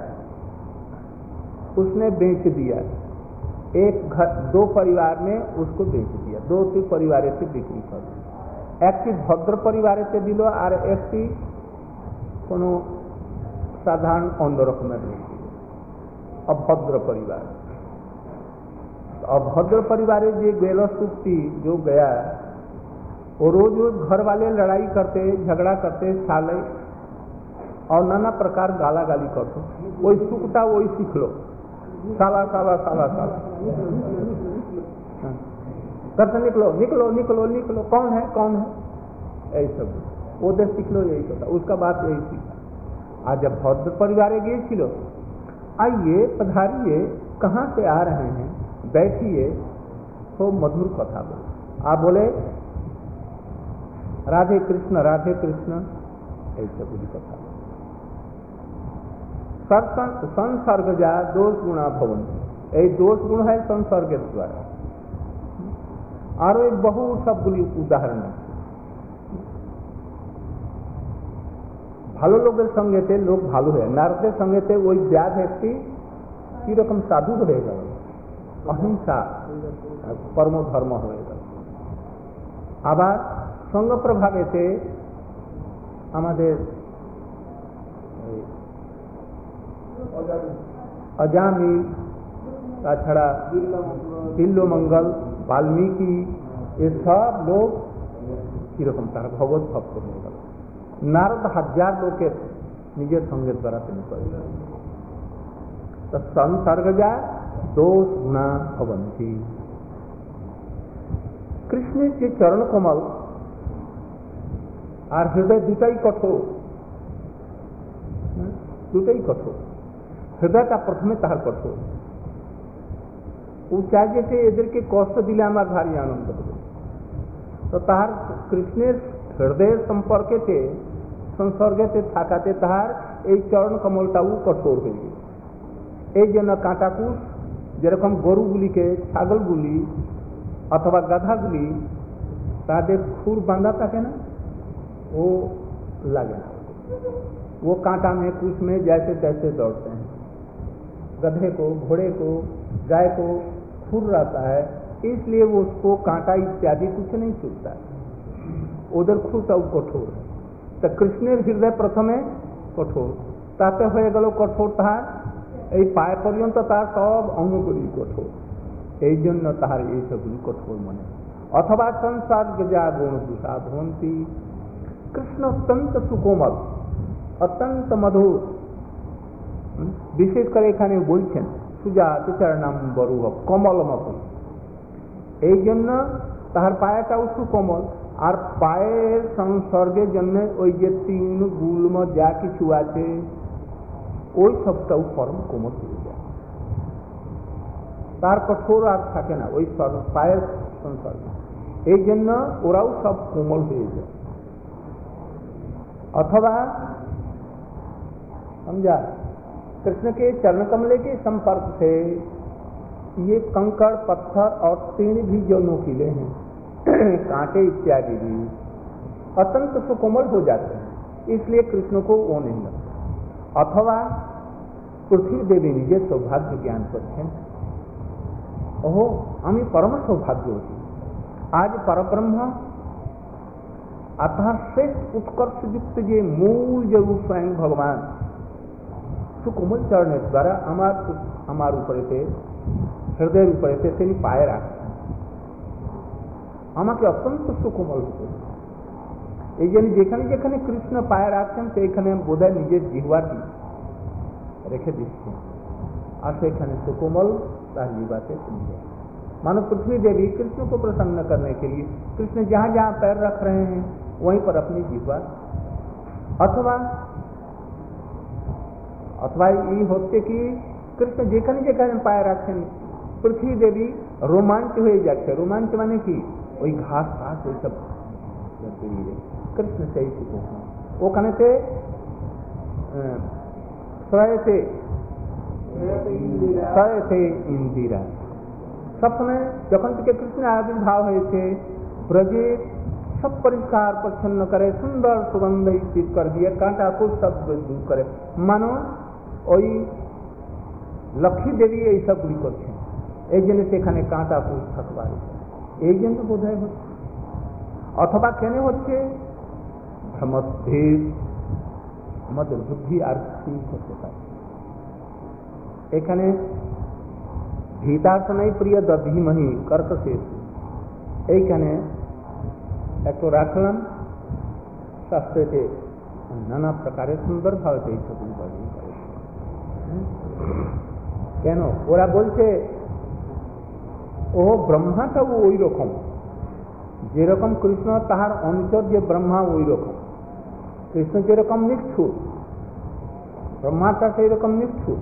Speaker 1: उसने बेच दिया। एक घर दो परिवार ने उसको बेच दिया, दो तीन परिवार से बिक्री कर दिया। एक भद्र परिवार से दिल और एक कोनो साधारण अन्य रकमेर अभद्र परिवार। अभद्र परिवार जे गेलो सुक्ति जो गया, वो रोज रोज घर वाले लड़ाई करते, झगड़ा करते, साले और नाना प्रकार गाला गाली करते। वही सुखता वही सीख लो, साला साला साला साला करते निकलो निकलो निकलो निकलो, कौन है कौन है, यही सब वो देश सीख लो, यही होता। उसका बात यही सीखा। आज जब भद्र परिवार गए छिलो, आइए पधारिए, कहाँ से आ रहे हैं, बैठिए, तो मधुर कथा बोले। आप बोले राधे कृष्ण राधे कृष्ण, ऐसे बुरी कथा। संसर्ग जा दोष गुणा भवन, यही दोष गुण है संसर्ग द्वारा। और एक बहुत सब उदाहरण है। ভালো লোকের সঙ্গেতে লোক ভালো হয়, নারদের সঙ্গেতে ওই ব্যাধ একটি কিরকম সাধু হয়ে গেল, অহিংসা কর্ম ধর্ম হয়ে গেল। আবার সঙ্গ প্রভাবেতে আমাদের অজামিল, তাছাড়া বিল্বমঙ্গল, বাল্মীকি, এসব লোক কিরকম তারা ভগবত ভক্ত হয়ে গেল। नारद हजार लोकेर निजेर संगे द्वारा তিনি করেন। तो संसर्ग जा दोष गुणा भवन्ति। कृष्णेर जे चरण कमल और हृदय दुटाई कठोर, दुटाई कठोर। हृदयटा प्रथमे ताहार कठोर, ও চায় যে এদেরকে কষ্ট দিলে আমার ভারী আনন্দ হবে। তো তাহার কৃষ্ণের হৃদয়ের সম্পর্কেতে সংসর্গেতে থাকাতে তাহার এই চরণ কমলটাও কঠোর হয়ে গেছে। এই জন্য কাঁটাকুশ যেরকম গরুগুলিকে, ছাগলগুলি অথবা গাধাগুলি তাদের খুর বাঁধা থাকে না, वो लगे ना, वो कांटा में कुछ में जैसे तैसे दौड़ते हैं। गधे को, घोड़े को, गाय को खुर रहता है, इसलिए वो उसको कांटा इत्यादि कुछ नहीं छूटता है, उधर खुर सब कठोर है। तो कृष्णेर हृदय प्रथमे कठोर, ताते হয়ে গেল কঠোর তাহার এই পায় পর্যন্ত তার সব অঙ্গগুলি কঠোর, এই জন্য তাহার এই সবগুলি কঠোর মনে। অথবা সংসর্গ যা গুণ দুষা ভবন্তি। কৃষ্ণ অত্যন্ত সুকোমল, অত্যন্ত মধুর। বিশেষ করে এখানে বলছেন সুজাত চরণাম বরুহ, কমল মতো। এই জন্য তাহার পায়াটাও সুকোমল। আর পায়ের সংসর্গের জন্য ওই যে তিন গুল্ম যা কিছু আছে ওই সবটাও পরম কোমল হয়ে যায়, তার কঠোর আর থাকে না ওই পায়ের সংসর্গ। এই জন্য ওরাও সব কোমল হয়ে যায়। अथवा समझा, कृष्ण के चरण कमले के संपर्क से ये कंकड़, पत्थर और तीन भी जो नोकीले हैं, कांटे इत्यादि भी अत्यंत सुकोमल हो जाते हैं, इसलिए कृष्ण को वो नहीं लगता। अथवा पृथ्वी देवी निजे सौभाग्य ज्ञान करছেন, ओहो आमी परम सौभाग्यवती, आज परब्रह्म अतः श्रेष्ठ उत्कर्ष युक्त जे मूल जो स्वयं भगवान सुकोमल चरण द्वारा আমার আমার উপরেতে হৃদয়ের উপরেতে তিনি পায়ে রাখছেন, আমাকে অত্যন্ত সুকোমল হতে। এই জন্য যেখানে যেখানে কৃষ্ণ পায়ে রাখছেন সেইখানে বোধহয় নিজের জিহ্বাটি রেখে দিচ্ছেন, আর সেখানে সুকোমল তার জিহ্বাতে শুনবে। मानो पृथ्वी देवी कृष्ण को प्रसन्न करने के लिए कृष्ण जहाँ जहाँ पैर रख रहे हैं वहीं पर अपनी जिह्वा, अथवा अथवा ये होते कि कृष्ण जेखने जेखने पाए रखें पृथ्वी देवी रोमांच हो जाते। रोमांच माने कि वही घास घास वही सब कृष्ण से ही सीखो वो कहने से स्वय से स्वय से इंदिरा सब समय যখন থেকে কৃষ্ণ আবির্ভাব হয়েছে ব্রজে सब परिष्कार परिच्छन्न करे, सुंदर सुगंध स्थित कर दिए, कांटा को सब दूर करे। मानो ওই লক্ষ্মী দেবী এইসবগুলি করছেন, এই জন্য সেখানে কাঁটা কুশ থাকবার, এই জন্য বোধ হয় হচ্ছে। অথবা কেন হচ্ছে? ভ্রমস্থির, আমাদের বুদ্ধি আর স্থির করতে পারে। এখানে ভীতাসনাই প্রিয় দধিমহি কর্ক শেষ, এইখানে একটু রাখলাম। শাস্ত্রেতে নানা প্রকারের সুন্দর ভাবে এই ছবিগুলি বর্ণনা করে। কেন? ওরা বলছে ও ব্রহ্মাটাও ওই রকম, যেরকম কৃষ্ণ তাহার অন্তর যে ব্রহ্মা ওই রকম, কৃষ্ণ যেরকম নিষ্ঠুর, ব্রহ্মাটা সেই রকম নিষ্ঠুর।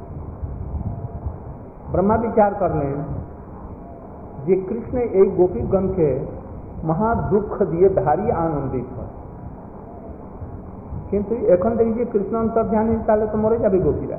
Speaker 1: ব্রহ্মা বিচার করলেন যে কৃষ্ণ এই গোপীগণকে মহা দুঃখ দিয়ে ভারী আনন্দিত হয়, কিন্তু এখন দেখি যে কৃষ্ণ অন্তর্ধানী, তাহলে তো মরে যাবে গোপীরা,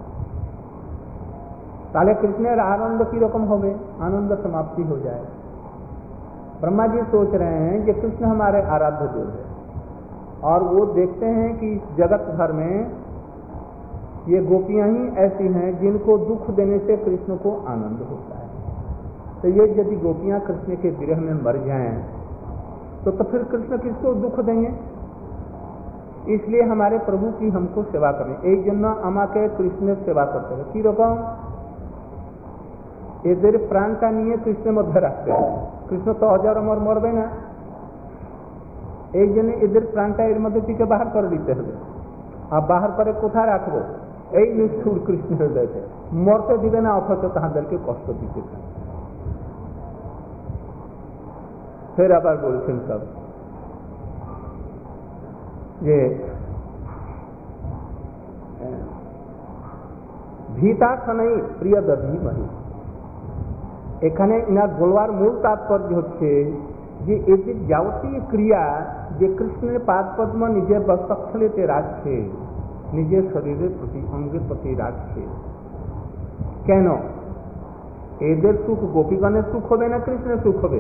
Speaker 1: তাহলে कृष्णेर आनंद की रकम हो गए, आनंद समाप्ति हो जाए। ब्रह्मा जी सोच रहे हैं कि कृष्ण हमारे आराध्य देव है, और वो देखते हैं कि जगत भर में ये गोपियां ही ऐसी हैं जिनको दुख देने से कृष्ण को आनंद होता है। तो ये यदि गोपियां कृष्ण के विरह में मर जाएं तो तो फिर कृष्ण किसको दुख देंगे? इसलिए हमारे प्रभु की हमको सेवा करनी। एक जन আমাকে কৃষ্ণের সেবা করতে হবে। কি রকম? এদের প্রাণটা নিয়ে কৃষ্ণের মধ্যে রাখতে হবে। কৃষ্ণ তো অজর অমর মরবে না, এই জন্য এদের প্রাণটা এর মধ্যে থেকে বাহার করে দিতে হবে। আর বাহার করে কোথায় রাখবো? এই নিষ্ঠুর কৃষ্ণ হৃদয়তে। মরতে দিবে না, অথচ তাহাদেরকে কষ্ট দিতে চায়। ফের আবার বলছেন সব যে ভীতাসনাই প্রিয় দধিমহি। এখানে ইনার বলবার মূল তাৎপর্য হচ্ছে যে এদের যাবতীয় ক্রিয়া যে কৃষ্ণের পাদ পদ্ম নিজের বক্ষস্থলেতে রাখছে, নিজের শরীরের প্রতি অঙ্গের প্রতি রাখছে। কেন? এদের সুখ গোপীগণের সুখ হবে না কৃষ্ণের সুখ হবে?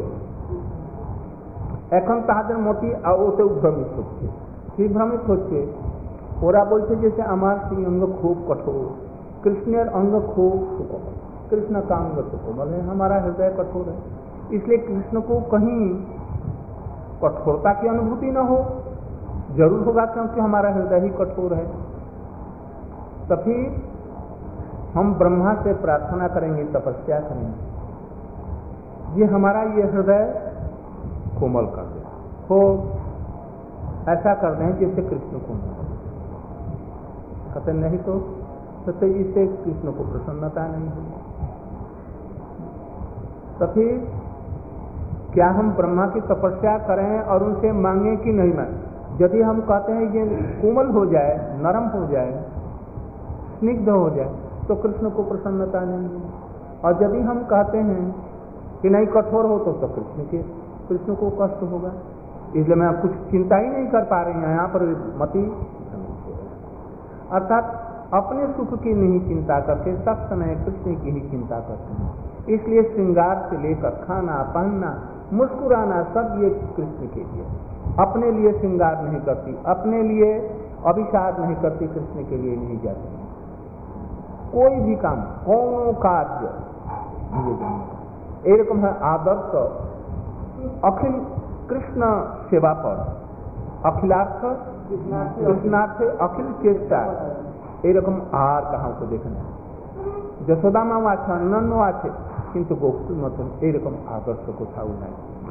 Speaker 1: এখন তাদের মতি ওতেও ভ্রমিত হচ্ছে। কি ভ্রমিত হচ্ছে? ওরা বলছে যে আমার সেই অঙ্গ খুব কঠোর, कृष्णेर अंग खूब सुकोमल, कृष्ण का अंग सुकोमल है, हमारा हृदय कठोर है, इसलिए कृष्ण को कहीं कठोरता की अनुभूति न हो। जरूर होगा, क्योंकि हमारा हृदय ही कठोर है। तो फिर हम ब्रह्मा से प्रार्थना करेंगे, तपस्या करेंगे, ये हमारा ये हृदय कोमल कर दे, हो ऐसा कर दें जैसे कृष्ण कोमल। कहते नहीं तो तो इससे कृष्ण को प्रसन्नता नहीं होगी। तो फिर क्या हम ब्रह्मा की तपस्या करें और उनसे मांगे कि नहीं मांगे? यदि हम कहते हैं ये कोमल हो जाए, नरम हो जाए, स्निग्ध हो जाए, तो कृष्ण को प्रसन्नता नहीं होगी। और यदि हम कहते हैं कि नहीं कठोर हो तो, तो कृष्ण के कृष्ण को कष्ट होगा। इसलिए मैं कुछ चिंता ही नहीं कर पा रही हूँ, यहाँ पर मति। अर्थात अपने सुख की नहीं चिंता करके सब समय कृष्ण की ही चिंता करते हैं। इसलिए श्रृंगार से लेकर खाना पहनना, मुस्कुराना, सब ये कृष्ण के लिए। अपने लिए श्रृंगार नहीं करती, अपने लिए अभिषाद नहीं करती, कृष्ण के लिए नहीं जाती। कोई भी काम, कौन कार्य एरकम है आदर्श अखिल कृष्ण सेवा पर, अखिलार्थ कृष्णार्थ अखिल चेष्टा এরকম আর কাহাকে দেখে না। যশোদা মাও আছে, অন্যান্য আছে, কিন্তু গোকুল মতন এইরকম আদর্শ কোথাও নাই।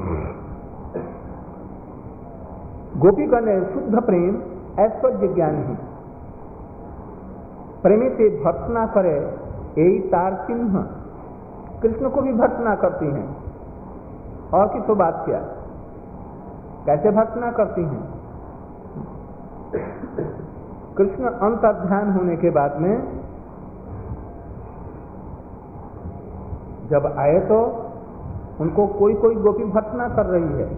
Speaker 1: গোপীগণের শুদ্ধ প্রেম ऐश्वर्य ज्ञान ही प्रेमित भर्त्सना करे, यही तार चिन्ह कृष्ण को भी भर्त्सना करती हैं। और की तो बात क्या, कैसे भर्त्सना करती हैं? कृष्ण अंतर्ध्यान होने के बाद में जब आए तो उनको कोई कोई गोपी भर्त्सना कर रही है।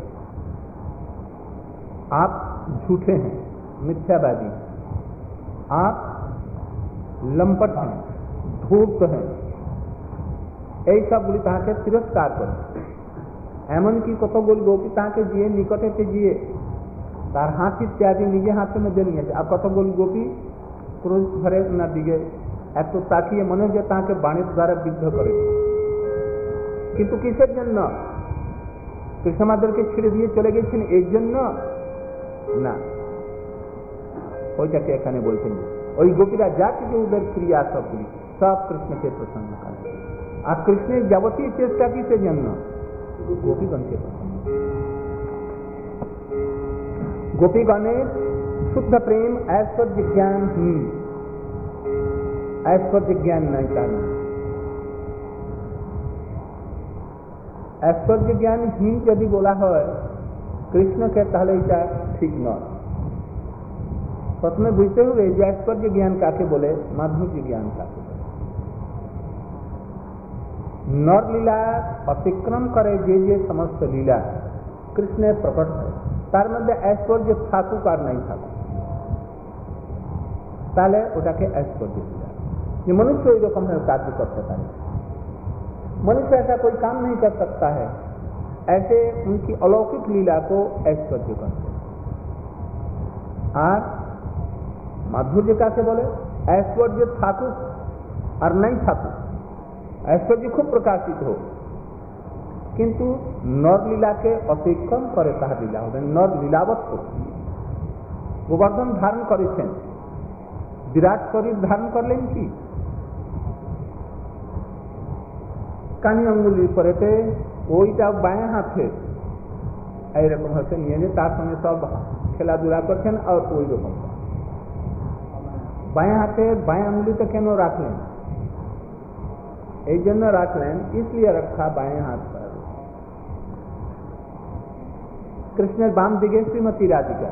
Speaker 1: आप झूठे हैं, मिथ्यावादी, आप लंपट हैं, धूर्त हैं, ऐसा बोली कहा के तिरस्कार करें। एमनकी कतगुल गोपी ताके जिए निकटे जिए तार हाथ इत्यादि निजे हाथे मध्य नहीं है। अब कतगुल गोपी क्रोध भरे ना दिगे एक तो ताकिए मने जे ताके बाणी द्वारा विद्ध करे किंतु किसेर जन्य कृष्णमादरके छिड़े दिए चले गेছেন এর জন্য না, ওইটাকে এখানে বলছেন ওই গোপীরা যা কিছু ওদের ক্রিয়া সবগুলি সব কৃষ্ণকে প্রসন্ন করে। আর কৃষ্ণের যাবতীয় চেষ্টা কিসের জন্য? গোপীগণকে প্রসন্ন। গোপীগণের শুদ্ধ প্রেম ऐश्वर्य ज्ञान ही ऐश्वर्य ज्ञान नहीं करना। ऐश्वर्य ज्ञानहीन यदि बोला है कृष्ण के ताहले এটা ঠিক নয়। प्रथमे बुझते हुए যে ऐश्वर्य ज्ञान काके बोले, माधुर्य ज्ञान काके बोले। नर लीला अतिक्रम करे जे जे समस्त लीला कृष्ण प्रकट है तार मध्य ऐश्वर्य थाकुक আর नहीं थाकुक তাহলে ওটাকে ऐश्वर्य लीला। ये मनुष्य এই রকম कार्य करते पारे, मनुष्य ऐसा कोई काम नहीं कर सकता है, ऐसे उनकी अलौकिक लीला को ऐश्वर्य कहते हैं। और माधुर्य का से बोले ऐश्वर्य थाकुक और नहीं थाकुक, ऐश्वर्य खूब प्रकाशित हो किंतु नर लीला के अतिक्रम करे ताहा लीला हो नर लीलावत हो। गोवर्धन धारण करेছেন, विराट शरीर धारण करलेন কি কানি আঙ্গুলি পরেতে ওইটা বাঁ হাতে এইরকম হচ্ছে নিয়ে নিয়ে তার সঙ্গে সব খেলাধুলা করছেন। আর ওই রকম বাঁ হাতে বাঁ আঙ্গুলিতে কেন রাখলেন? এই জন্য রাখলেন इसलिए रखा बाएं हाथ पर। কৃষ্ণের বাম দিকে শ্রীমতী রাধিকা,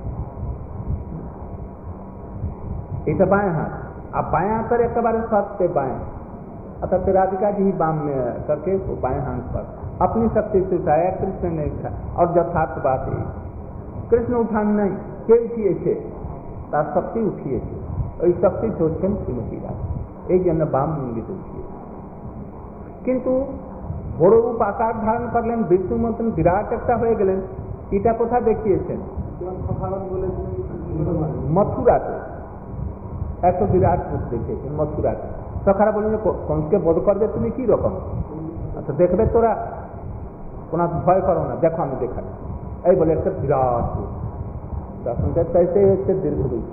Speaker 1: এটা बाएं हाथ। अब बाएं हाथ पर एकेबारे साथ पे बाएं अतः राधिका जी ही बाम में करके वो बाएं हाथ पर अपनी शक्ति से उठाया, कृष्ण ने उठाया। और यथार्थ बात है कृष्ण उठान नहीं के उठिए छे तार शक्ति उठिए छे ওই শক্তি হচ্ছেন শ্রীমতী রাধা, এই জন্য বাম মন্দির উঠিয়ে। কিন্তু বড় রূপ আকার ধারণ করলেন, বিষ্ণু মতন বিরাট একটা হয়ে গেলেন। এটা কোথায় দেখিয়েছেন? মথুরাতে এত বিরাট রূপ দেখিয়েছেন মথুরাতে। সখারা বলেন যে কংসকে বধ করবে তুমি কি রকম, আচ্ছা দেখবে তোরা, কোনো ভয় করো না, দেখো আমি দেখাই। এই বলে একটা বিরাট রূপ দর্শন চাইতে হচ্ছে দীর্ঘ রূপ।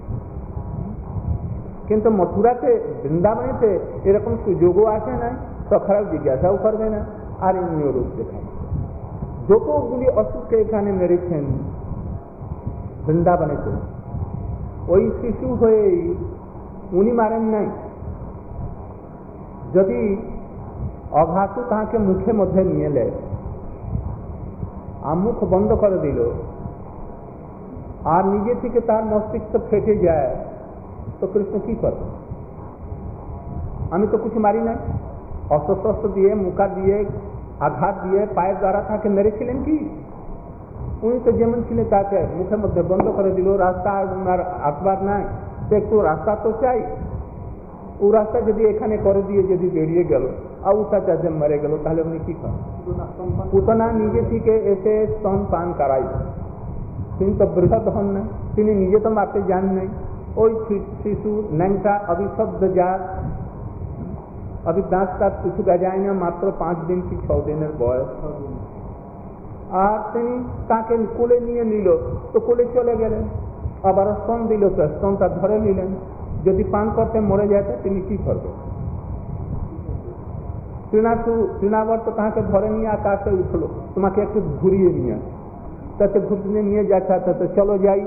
Speaker 1: কিন্তু মথুরাতে বৃন্দাবনেতে এরকম সুযোগও আসে নাই, সখারাও জিজ্ঞাসাও করবে না, আর এমনি রূপ দেখায়। যতগুলি অসুখকে এখানে মেরেছেন বৃন্দাবনেতে ওই শিশু হয়েই উনি মারেন নাই। যদি অঘাসু তাহাকে মুখে মধ্যে নিয়ে এলে আর মুখ বন্ধ করে দিল আর নিজে থেকে তার মস্তিষ্ক ফেটে যায় তো কৃষ্ণ কি করবে? আমি তো কিছু মারি নাই, অস্ত্র শস্ত্র দিয়ে মুখা দিয়ে আঘাত দিয়ে পায়ের দ্বারা তাকে মেরেছিলেন কি? উনি তো যেমন ছিলেন তাকে মুখের মধ্যে বন্ধ করে দিল, রাস্তা আর আসবার নাই, একটু রাস্তা তো চাই। ও রাস্তা যদি এখানে করে দিয়ে যদি বেরিয়ে গেল আর ওটা চাষে মরে গেল তাহলে উনি কি করেন? পুতনা নিজে থেকে এসে স্তন পান করাই, তিনি তো বৃহৎ হন না, তিনি নিজে তো মারতে যান নাই। ওই শিশু ন্যাংটা অবিশব্দ জাত, अभी दांत का कुछ गजाए ना, मात्र पांच दिन की छ दिনের বয়স। আর তিনি তাকে কোলে নিয়ে নিল তো কোলে চলে গেলেন, আবার স্তন দিল তো স্তনটা ধরে নিলেন। যদি পান করতে মরে যায় তো তিনি কি করবেন? তৃণাসু তৃণাবর্ত তাকে ধরে নিয়ে আকাশে উঠলো, তোমাকে একটু ঘুরিয়ে নিয়ে তাতে ঘুরিয়ে নিয়ে যাচ্ছে, তো চলো যাই।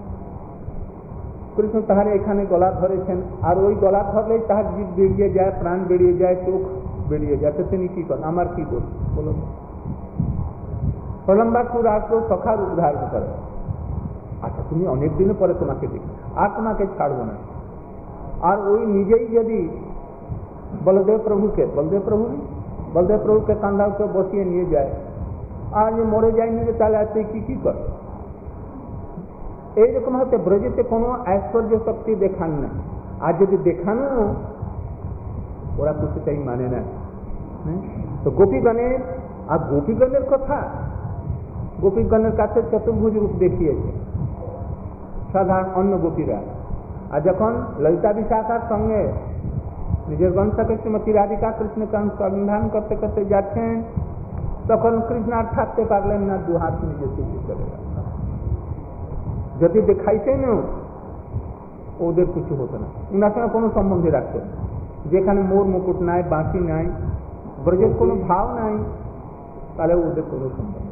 Speaker 1: কৃষ্ণ তাহারে এখানে গলা ধরেছেন, আর ওই গলা ধরলেই তাহার জীব বেরিয়ে যায়, প্রাণ বেরিয়ে যায়, চোখ বেরিয়ে যায়, তো তিনি কি করেন? আমার কি দোষ বলুন? প্রলম্বাসুর আসলো সখার উদ্ধার করে, আচ্ছা তুমি অনেক দিন পরে তোমাকে দেখি, আর তোমাকে ছাড়বো না। আর ওই নিজেই যদি বলদেব প্রভুকে বলদেব প্রভু বলদেব প্রভুকে কান্ধার উপর বসিয়ে নিয়ে যায় আর যে মরে যায়নি যে তাহলে আজকে কি কি করে? এইরকম হতে ব্রজেতে কোনো ঐশ্বর্য শক্তি দেখান না। আর যদি দেখানো ওরা কিছুতেই মানে না। তো গোপীগণের আর গোপীগণের কথা, গোপীগণের কাছে চতুর্ভুজ রূপ দেখিয়েছে সাধারণ অন্য গোপীরা। আর যখন ললিতা বিশাখার সঙ্গে নিজের বংশকে শ্রীমতী রাধিকা কৃষ্ণকে অনুসন্ধান করতে করতে যাচ্ছেন, তখন কৃষ্ণ আর থাকতে পারলেন না, দু হাত নিজে ছুটি চলে গেল। যদি দেখাইতেন ওদের কিছু হতো না, উনার সঙ্গে কোনো সম্বন্ধে রাখতেন। যেখানে মোর মুকুট নাই, বাঁশি নাই, ব্রজের কোনো ভাব নাই, তাহলে ওদের কোনো সম্বন্ধ।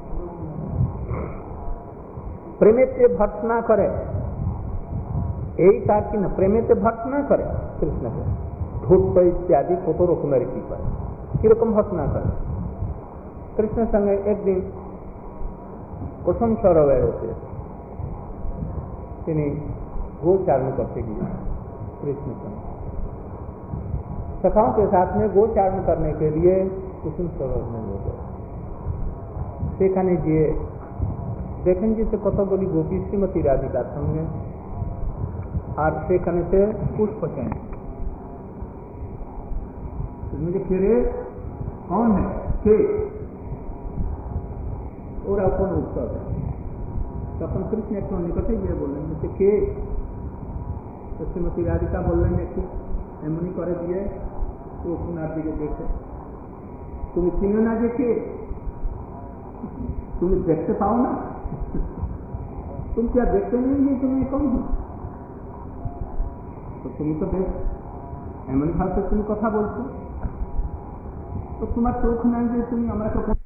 Speaker 1: প্রেমেতে ভর্সনা করে, এই তার কিনা প্রেমেতে ভর্সনা করে কৃষ্ণকে, ধূর্ত ইত্যাদি কত রকমের কি করে, কিরকম ভর্সনা করে। কৃষ্ণের সঙ্গে একদিন কুসুম সরোবরে তিনি गोचारण करते गए कृष्ण को, सखाओं के साथ में गोचारण करने के लिए कुसुम सरोवर में हो गए। সেখানে গিয়ে দেখেন যে কতগুলি গোপী শ্রীমতী রাধিকার সঙ্গে, আর সেখানে সে পুষ্প চান। मुझे फिरे कौन है के ওরা কোন উত্তর দেয়। তখন কৃষ্ণ একটু নিকটে গিয়ে বললেন যে কে? তো শ্রীমতী রাধিকা বললেন একটু এমনি করে দিয়ে ও ওনার দিকে দেখে, তুমি চিনো না যে কে? তুমি দেখতে পাও না? তুমি क्या देखते नहीं যে তুমি कौन हो? তো তুমি তো বেশ এমন ভাবে তুমি কথা বলছো, তো তোমার চোখ নাই যে তুমি আমাকে